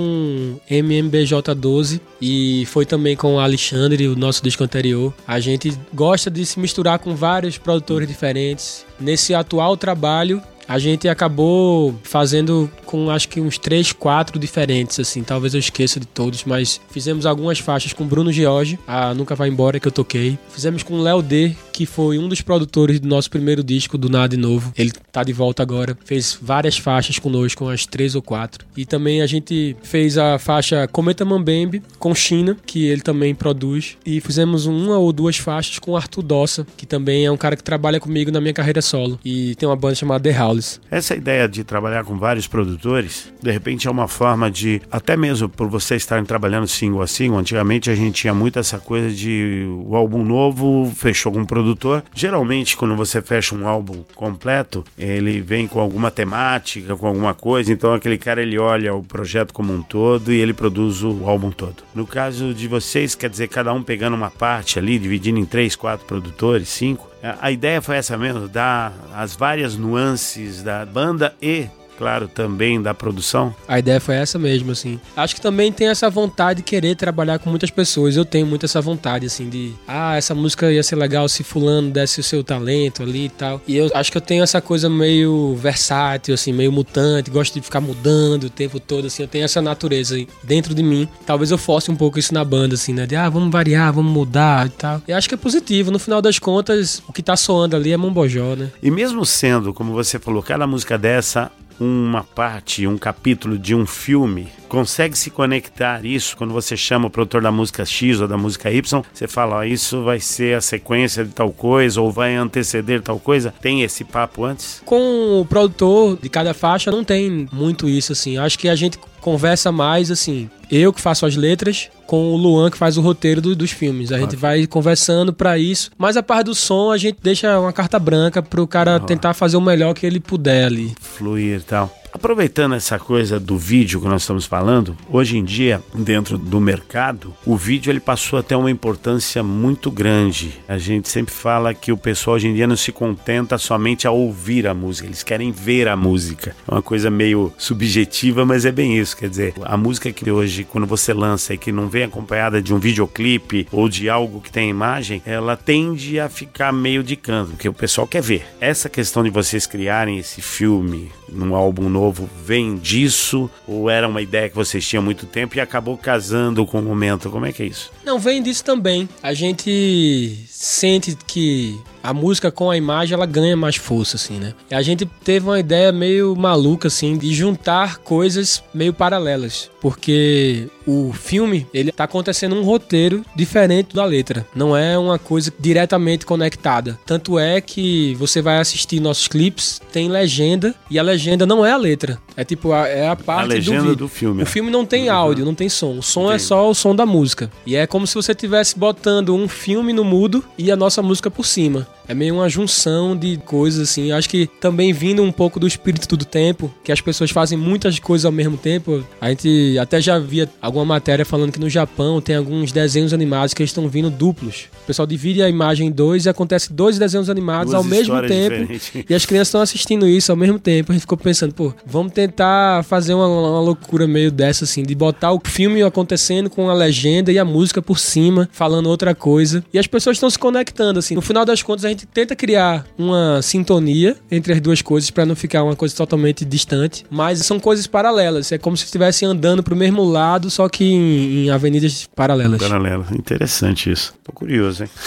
com M M B J doze e foi também com o Alexandre, o nosso disco anterior. A gente gosta de se misturar com vários produtores diferentes. Nesse atual trabalho, a gente acabou fazendo com acho que uns três, quatro diferentes, assim, talvez eu esqueça de todos, mas fizemos algumas faixas com Bruno George, a Nunca Vai Embora, que eu toquei. Fizemos com Léo D, que foi um dos produtores do nosso primeiro disco, do Nada de Novo. Ele tá de volta agora. Fez várias faixas conosco, umas três ou quatro. E também a gente fez a faixa Cometa Mambembe com China, que ele também produz. E fizemos uma ou duas faixas com Arthur Dossa, que também é um cara que trabalha comigo na minha carreira solo. E tem uma banda chamada The House. Essa ideia de trabalhar com vários produtores, de repente é uma forma de, até mesmo por vocês estarem trabalhando single a single, antigamente a gente tinha muito essa coisa de o álbum novo fechou com um produtor. Geralmente quando você fecha um álbum completo, ele vem com alguma temática, com alguma coisa, então aquele cara ele olha o projeto como um todo e ele produz o álbum todo. No caso de vocês, quer dizer, cada um pegando uma parte ali, dividindo em três, quatro produtores, cinco. A ideia foi essa mesmo, dar as várias nuances da banda e, claro, também da produção. A ideia foi essa mesmo, assim. Acho que também tem essa vontade de querer trabalhar com muitas pessoas. Eu tenho muito essa vontade, assim, de... Ah, essa música ia ser legal se fulano desse o seu talento ali e tal. E eu acho que eu tenho essa coisa meio versátil, assim, meio mutante. Gosto de ficar mudando o tempo todo, assim. Eu tenho essa natureza aí dentro de mim. Talvez eu fosse um pouco isso na banda, assim, né? De, ah, vamos variar, vamos mudar e tal. E acho que é positivo. No final das contas, o que tá soando ali é Mombojó, né? E mesmo sendo, como você falou, cada música dessa... uma parte, um capítulo de um filme, consegue se conectar isso quando você chama o produtor da música X ou da música Y, você fala, ó, isso vai ser a sequência de tal coisa ou vai anteceder tal coisa, tem esse papo antes? Com o produtor de cada faixa não tem muito isso, assim, acho que a gente conversa mais, assim, eu que faço as letras com o Luan que faz o roteiro do, dos filmes, a gente vai conversando pra isso, mas a parte do som a gente deixa uma carta branca pro cara oh. tentar fazer o melhor que ele puder ali. Fluir e tal. Aproveitando essa coisa do vídeo que nós estamos falando, hoje em dia, dentro do mercado, o vídeo ele passou a ter uma importância muito grande. A gente sempre fala que o pessoal hoje em dia não se contenta somente a ouvir a música, eles querem ver a música. É uma coisa meio subjetiva, mas é bem isso. Quer dizer, a música que hoje, quando você lança e que não vem acompanhada de um videoclipe ou de algo que tem imagem, ela tende a ficar meio de canto, porque o pessoal quer ver. Essa questão de vocês criarem esse filme num álbum novo, vem disso? Ou era uma ideia que vocês tinham há muito tempo e acabou casando com o momento? Como é que é isso? Não, vem disso também. A gente sente que a música com a imagem, ela ganha mais força, assim, né? E a gente teve uma ideia meio maluca, assim, de juntar coisas meio paralelas. Porque o filme, ele tá acontecendo um roteiro diferente da letra. Não é uma coisa diretamente conectada. Tanto é que você vai assistir nossos clipes, tem legenda, e a legenda não é a letra. É tipo, a, é a parte a legenda do, vídeo. do filme. O filme não tem uhum. áudio, não tem som. O som Entendi. É só o som da música. E é como se você estivesse botando um filme no mudo e a nossa música por cima. É meio uma junção de coisas, assim. Acho que também vindo um pouco do espírito do tempo, que as pessoas fazem muitas coisas ao mesmo tempo. A gente até já via alguma matéria falando que no Japão tem alguns desenhos animados que estão vindo duplos. O pessoal divide a imagem em dois e acontece dois desenhos animados Duas ao mesmo tempo. Diferentes. E as crianças estão assistindo isso ao mesmo tempo. A gente ficou pensando, pô, vamos tentar fazer uma, uma loucura meio dessa, assim, de botar o filme acontecendo com a legenda e a música por cima, falando outra coisa. E as pessoas estão se conectando, assim. No final das contas, a gente tenta criar uma sintonia entre as duas coisas para não ficar uma coisa totalmente distante, mas são coisas paralelas. É como se estivessem andando pro mesmo lado, só que em, em avenidas paralelas. Paralelas. Interessante isso. Tô curioso, hein?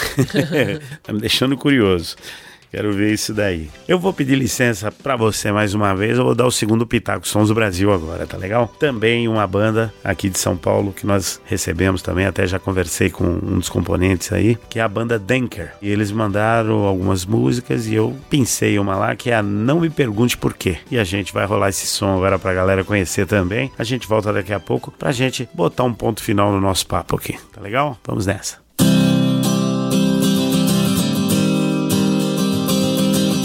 Tá me deixando curioso. Quero ver isso daí. Eu vou pedir licença pra você mais uma vez. Eu vou dar o segundo Pitaco Sons do Brasil agora, tá legal? Também uma banda aqui de São Paulo que nós recebemos também. Até já conversei com um dos componentes aí, que é a banda Denker. E eles mandaram algumas músicas e eu pincei uma lá, que é a Não Me Pergunte Por Quê. E a gente vai rolar esse som agora pra galera conhecer também. A gente volta daqui a pouco pra gente botar um ponto final no nosso papo aqui. Tá legal? Vamos nessa.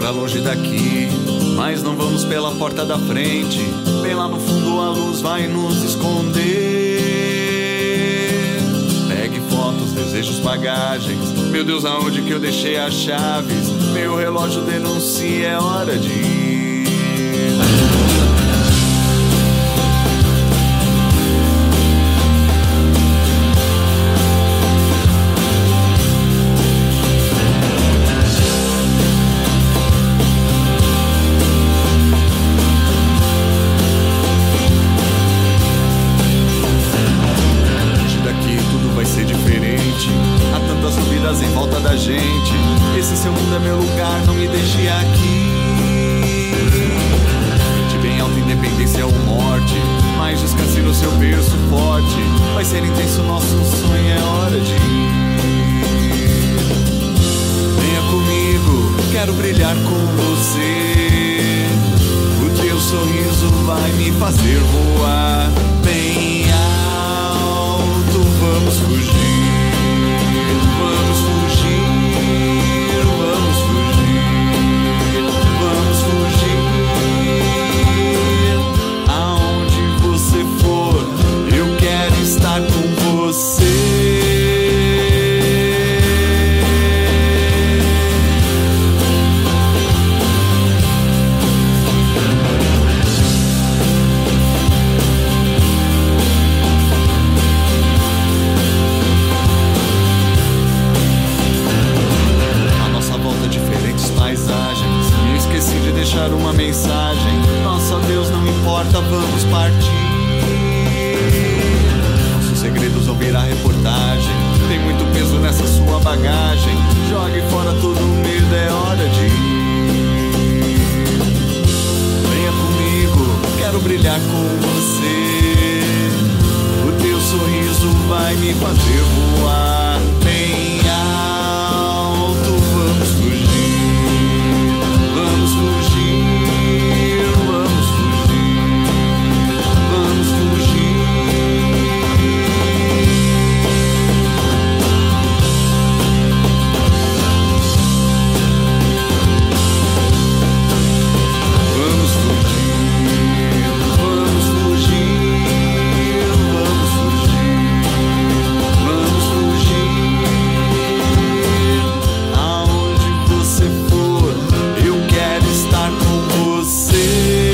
pra longe daqui, mas não vamos pela porta da frente. Bem lá no fundo a luz vai nos esconder. Pegue fotos, desejos, bagagens. Meu Deus, aonde que eu deixei as chaves? Meu relógio denuncia, é hora de ir. Em volta da gente, esse seu mundo é meu lugar, não me deixe aqui. De bem alta, independência ou morte, mas descanse no seu berço forte. Vai ser intenso nosso sonho, é hora de ir. Venha comigo, quero brilhar com você. O teu sorriso vai me fazer voar bem alto, vamos fugir. Vamos fugir, vamos fugir, vamos fugir. Aonde você for, eu quero estar com você. Deixar uma mensagem, nossa Deus, não importa, vamos partir. Nossos segredos vão virar reportagem, tem muito peso nessa sua bagagem. Jogue fora todo o medo, é hora de ir. Venha comigo, quero brilhar com você. O teu sorriso vai me fazer voar bem alto, vamos fugir. Vamos fugir, vamos fugir, vamos fugir. Vamos fugir, vamos fugir, vamos fugir, vamos fugir. Aonde você for, eu quero estar com você.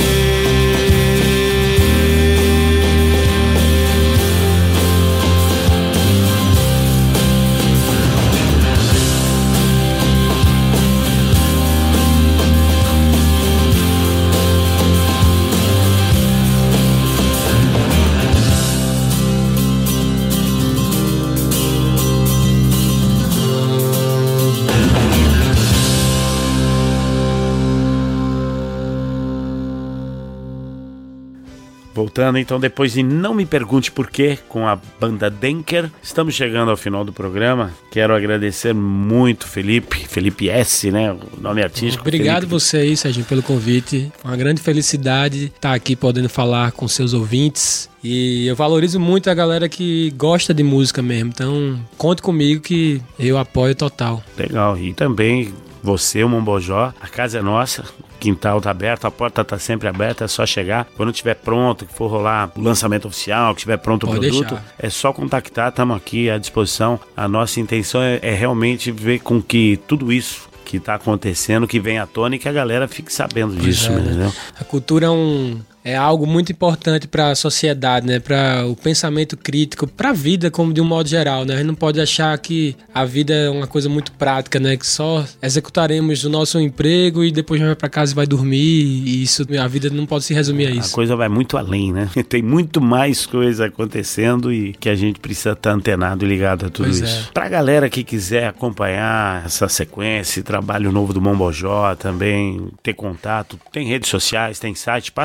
Voltando então, depois de Não Me Pergunte Porquê, com a banda Denker, estamos chegando ao final do programa. Quero agradecer muito Felipe, Felipe S, né, o nome artístico. Obrigado Felipe. você aí, Serginho, pelo convite. Uma grande felicidade estar aqui podendo falar com seus ouvintes. E eu valorizo muito a galera que gosta de música mesmo. Então, conte comigo que eu apoio total. Legal. E também você, o Mombojó, a casa é nossa. Quintal tá aberto, a porta tá sempre aberta, é só chegar. Quando tiver pronto, que for rolar o lançamento oficial, que tiver pronto o Pode produto, deixar. É só contactar, estamos aqui à disposição. A nossa intenção é, é realmente ver com que tudo isso que está acontecendo, que vem à tona e que a galera fique sabendo disso, é, né? Entendeu? A cultura é um... é algo muito importante para a sociedade, né? Para o pensamento crítico, para a vida como de um modo geral, né? A gente não pode achar que a vida é uma coisa muito prática, né? Que só executaremos o nosso emprego e depois vai para casa e vai dormir, e isso, a vida não pode se resumir a isso. A coisa vai muito além, né? Tem muito mais coisa acontecendo e que a gente precisa estar antenado e ligado a tudo Pois isso. é. Pra galera que quiser acompanhar essa sequência, trabalho novo do Mombojó também, ter contato, tem redes sociais, tem site, passa pra galera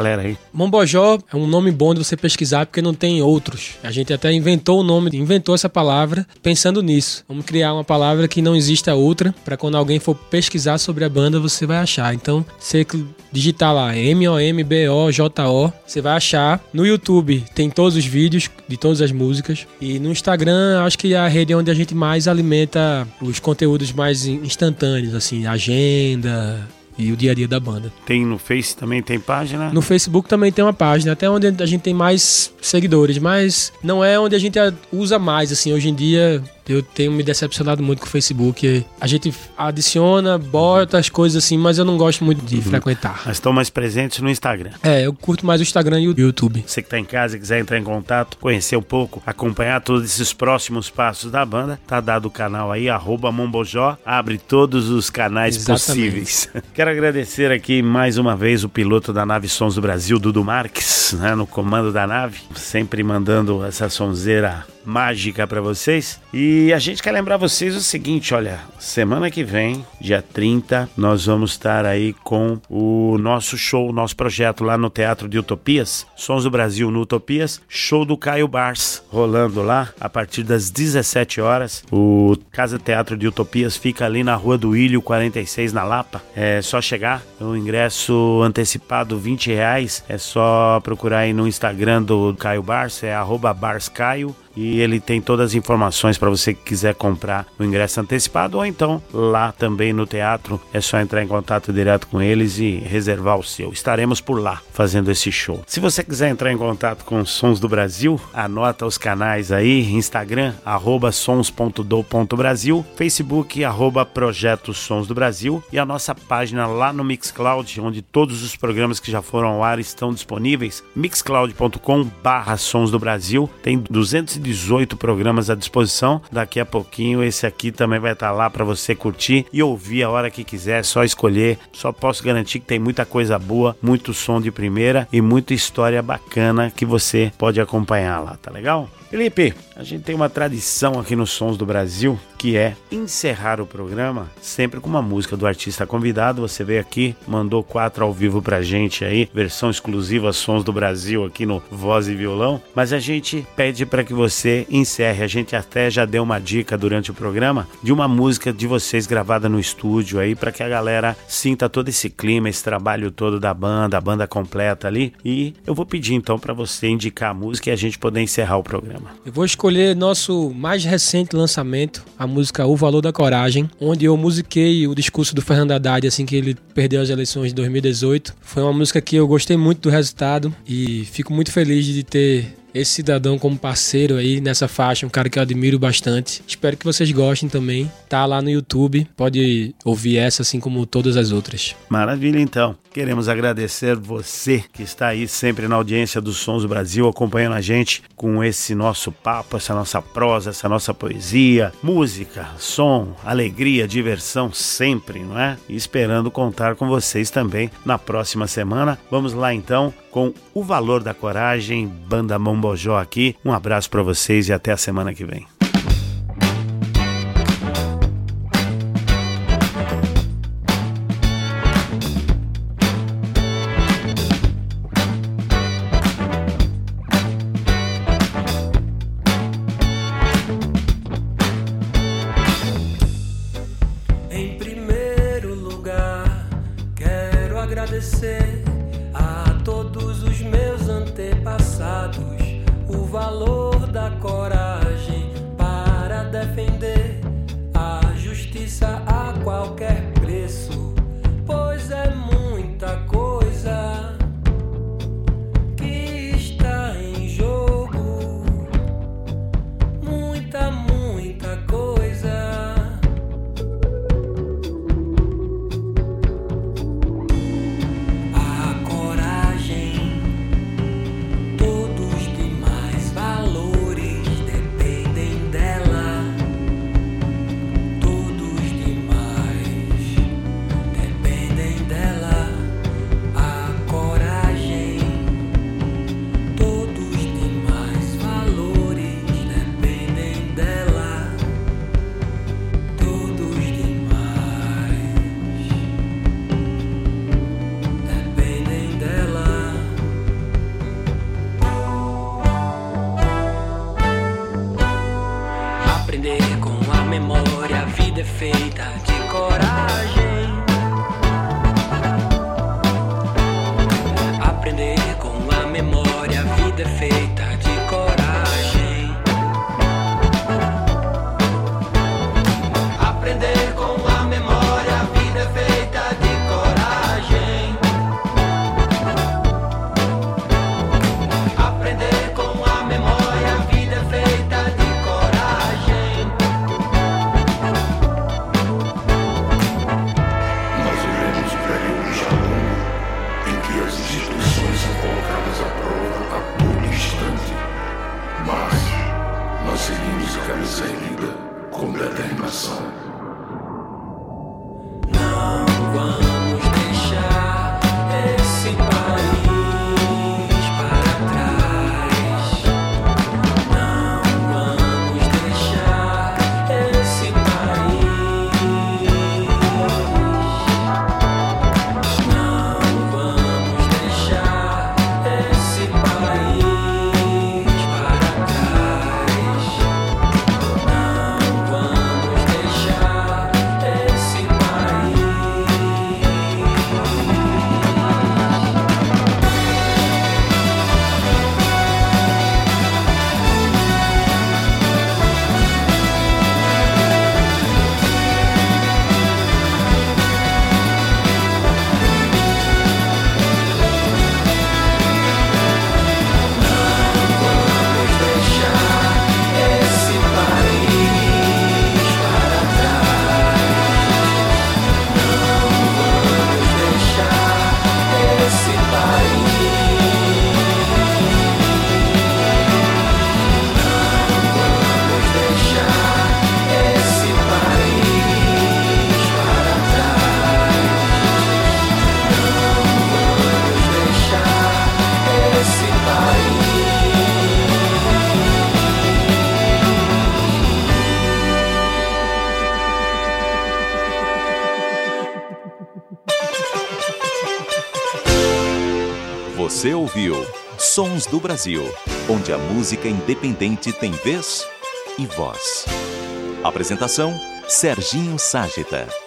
galera aí. Mombojó é um nome bom de você pesquisar porque não tem outros. A gente até inventou o nome, inventou essa palavra pensando nisso. Vamos criar uma palavra que não exista outra, para quando alguém for pesquisar sobre a banda, você vai achar. Então, você digitar lá M O M B O J O, você vai achar. No YouTube tem todos os vídeos de todas as músicas. E no Instagram, acho que é a rede onde a gente mais alimenta os conteúdos mais instantâneos, assim, agenda e o dia a dia da banda. Tem no Face também, tem página? No Facebook também tem uma página, até onde a gente tem mais seguidores, mas não é onde a gente usa mais, assim, hoje em dia. Eu tenho me decepcionado muito com o Facebook. A gente adiciona, bota as coisas assim, mas eu não gosto muito de uhum. frequentar. Mas estão mais presentes no Instagram. É, eu curto mais o Instagram e o YouTube. Você que tá em casa e quiser entrar em contato, conhecer um pouco, acompanhar todos esses próximos passos da banda, tá dado o canal aí, arroba Mombojó, abre todos os canais Exatamente. Possíveis. Quero agradecer aqui mais uma vez o piloto da nave Sons do Brasil, Dudu Marques, né, no comando da nave, sempre mandando essa sonzeira mágica pra vocês. E a gente quer lembrar vocês o seguinte, olha, semana que vem, dia trinta, nós vamos estar aí com o nosso show, nosso projeto lá no Teatro de Utopias, Sons do Brasil no Utopias, show do Caio Bars, rolando lá a partir das dezessete horas. O Casa Teatro de Utopias fica ali na Rua do Ilho, quarenta e seis, na Lapa. É só chegar, o ingresso antecipado vinte reais, é só procurar aí no Instagram do Caio Bars, é arroba barscaio. E ele tem todas as informações para você que quiser comprar o ingresso antecipado, ou então lá também no teatro é só entrar em contato direto com eles e reservar o seu. Estaremos por lá fazendo esse show. Se você quiser entrar em contato com Sons do Brasil, anota os canais aí, Instagram, arroba sons ponto do ponto brasil, Facebook, arroba Projeto Sons do Brasil, e a nossa página lá no Mixcloud, onde todos os programas que já foram ao ar estão disponíveis, mixcloud ponto com barra Sons do Brasil. Tem duzentos e dezoito programas à disposição. Daqui a pouquinho esse aqui também vai estar lá para você curtir e ouvir a hora que quiser, só escolher. Só posso garantir que tem muita coisa boa, muito som de primeira e muita história bacana que você pode acompanhar lá, tá legal? Felipe, a gente tem uma tradição aqui nos Sons do Brasil, que é encerrar o programa sempre com uma música do artista convidado. Você veio aqui, mandou quatro ao vivo pra gente aí, versão exclusiva Sons do Brasil aqui no Voz e Violão, mas a gente pede para que você encerre. A gente até já deu uma dica durante o programa de uma música de vocês gravada no estúdio aí, para que a galera sinta todo esse clima, esse trabalho todo da banda, a banda completa ali, e eu vou pedir então para você indicar a música e a gente poder encerrar o programa. Eu vou escolher nosso mais recente lançamento, a música O Valor da Coragem, onde eu musiquei o discurso do Fernando Haddad assim que ele perdeu as eleições de dois mil e dezoito. Foi uma música que eu gostei muito do resultado e fico muito feliz de ter esse cidadão como parceiro aí nessa faixa, um cara que eu admiro bastante. Espero que vocês gostem também. Tá lá no YouTube, pode ouvir essa assim como todas as outras. Maravilha, então. Queremos agradecer você que está aí sempre na audiência dos Sons do Brasil, acompanhando a gente com esse nosso papo, essa nossa prosa, essa nossa poesia, música, som, alegria, diversão sempre, não é? E esperando contar com vocês também na próxima semana. Vamos lá então com O Valor da Coragem, Banda Mombojó aqui. Um abraço para vocês e até a semana que vem. Agradecer a todos os meus antepassados, o valor da coragem para defender a justiça a qualquer preço, pois é muita coisa que está em jogo, muita, muita coisa. Aprender com a memória, a vida é feita de coragem. Aprender com a memória, a vida é feita de coragem. Aprender com a memória, a vida é feita de coragem. Aprender com a memória, a vida é feita de coragem. Nós vivemos um período já longo em que as instituições são colocadas à prova a todo instante. Mas nós seguimos de cabeça erguida com determinação. Não vamos deixar esse país para trás. Não vamos deixar esse país. Não vamos deixar esse país para trás. Não vamos deixar esse país. Vamos deixar esse país para trás. Não vamos deixar esse país. Não vamos deixar esse país para trás. Não vamos deixar esse país. Você ouviu Sons do Brasil, onde a música independente tem vez e voz. Apresentação: Serginho Ságita.